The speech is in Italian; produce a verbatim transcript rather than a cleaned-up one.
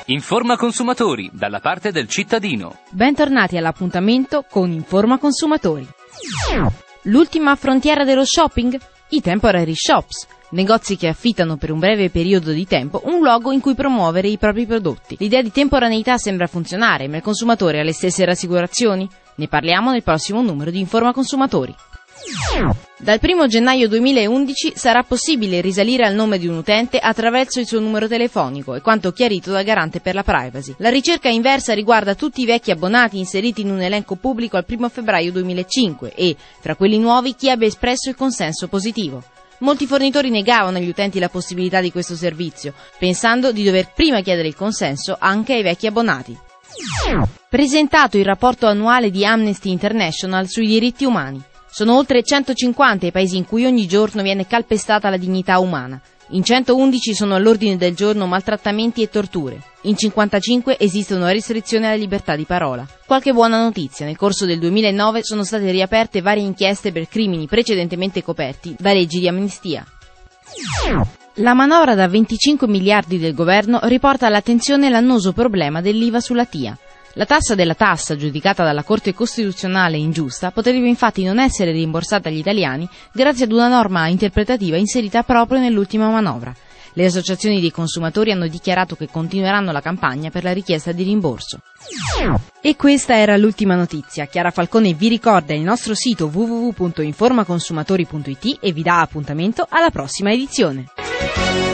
Informa consumatori, dalla parte del cittadino. Bentornati all'appuntamento con Informa Consumatori. L'ultima frontiera dello shopping? I temporary shops. Negozi che affittano per un breve periodo di tempo un luogo in cui promuovere i propri prodotti. L'idea di temporaneità sembra funzionare, ma il consumatore ha le stesse rassicurazioni? Ne parliamo nel prossimo numero di Informa Consumatori. Dal primo gennaio duemilaundici sarà possibile risalire al nome di un utente attraverso il suo numero telefonico e quanto chiarito dal Garante per la Privacy. La ricerca inversa riguarda tutti i vecchi abbonati inseriti in un elenco pubblico al primo febbraio duemilacinque e, fra quelli nuovi, chi abbia espresso il consenso positivo. Molti fornitori negavano agli utenti la possibilità di questo servizio, pensando di dover prima chiedere il consenso anche ai vecchi abbonati. Presentato il rapporto annuale di Amnesty International sui diritti umani. Sono oltre centocinquanta i paesi in cui ogni giorno viene calpestata la dignità umana. In centoundici sono all'ordine del giorno maltrattamenti e torture. In cinquantacinque esistono restrizioni alla libertà di parola. Qualche buona notizia: nel corso del duemilanove sono state riaperte varie inchieste per crimini precedentemente coperti da leggi di amnistia. La manovra da venticinque miliardi del governo riporta all'attenzione l'annoso problema dell'I V A sulla T I A. La tassa della tassa, giudicata dalla Corte Costituzionale ingiusta, potrebbe infatti non essere rimborsata agli italiani grazie ad una norma interpretativa inserita proprio nell'ultima manovra. Le associazioni dei consumatori hanno dichiarato che continueranno la campagna per la richiesta di rimborso. E questa era l'ultima notizia. Chiara Falcone vi ricorda il nostro sito w w w punto informaconsumatori punto i t e vi dà appuntamento alla prossima edizione.